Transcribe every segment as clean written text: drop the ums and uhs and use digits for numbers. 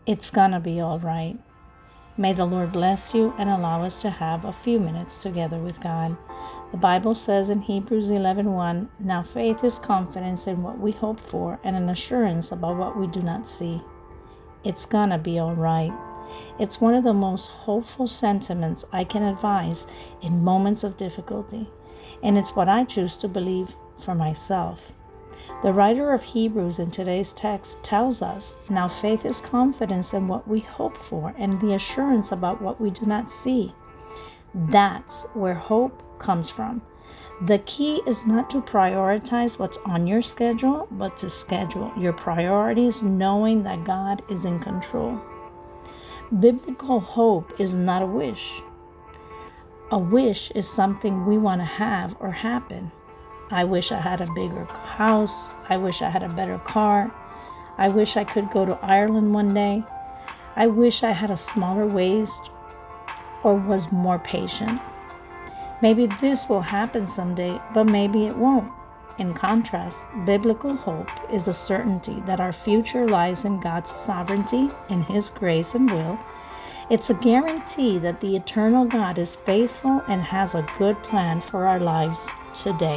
It's gonna be all right. May the Lord bless you and allow us to have a few minutes together with God. The Bible says in Hebrews 11:1, "Now faith is confidence in what we hope for and an assurance about what we do not see." It's gonna be all right. It's one of the most hopeful sentiments I can advise in moments of difficulty, and it's what I choose to believe for myself. The writer of Hebrews in today's text tells us, now faith is confidence in what we hope for and the assurance about what we do not see. That's where hope comes from. The key is not to prioritize what's on your schedule, but to schedule your priorities knowing that God is in control. Biblical hope is not a wish. A wish is something we want to have or happen. I wish I had a bigger house. I wish I had a better car. I wish I could go to Ireland one day. I wish I had a smaller waist or was more patient. Maybe this will happen someday, but maybe it won't. In contrast, biblical hope is a certainty that our future lies in God's sovereignty, in His grace and will. It's a guarantee that the eternal God is faithful and has a good plan for our lives today.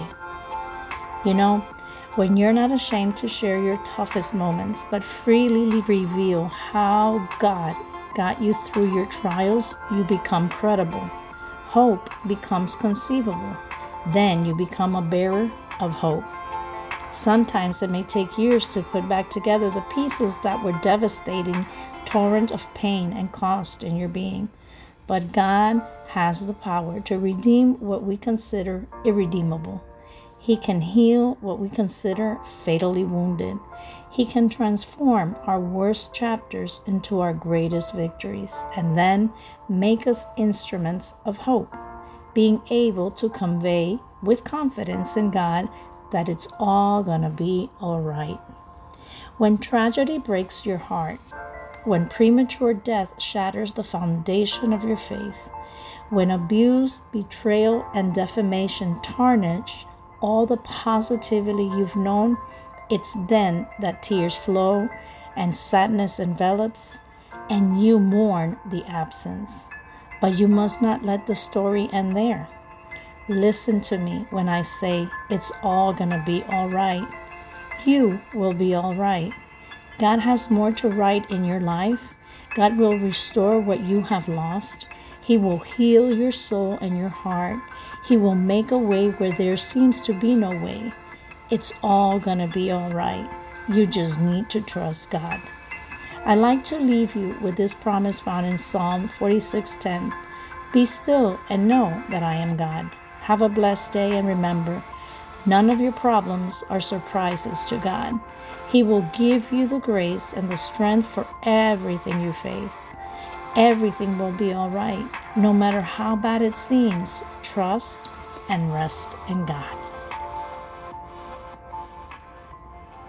You know, when you're not ashamed to share your toughest moments, but freely reveal how God got you through your trials, you become credible. Hope becomes conceivable. Then you become a bearer of hope. Sometimes it may take years to put back together the pieces that were devastating torrent of pain and cost in your being. But God has the power to redeem what we consider irredeemable. He can heal what we consider fatally wounded. He can transform our worst chapters into our greatest victories, and then make us instruments of hope, being able to convey with confidence in God that it's all gonna be all right. When tragedy breaks your heart, when premature death shatters the foundation of your faith, when abuse, betrayal, and defamation tarnish all the positivity you've known, it's then that tears flow and sadness envelops and you mourn the absence. But you must not let the story end there. Listen to me when I say it's all gonna be all right. You will be all right. God has more to write in your life. God will restore what you have lost. He will heal your soul and your heart. He will make a way where there seems to be no way. It's all gonna be all right. You just need to trust God. I like to leave you with this promise found in Psalm 46:10. Be still and know that I am God. Have a blessed day, and remember, none of your problems are surprises to God. He will give you the grace and the strength for everything you face. Everything will be all right. No matter how bad it seems, trust and rest in God.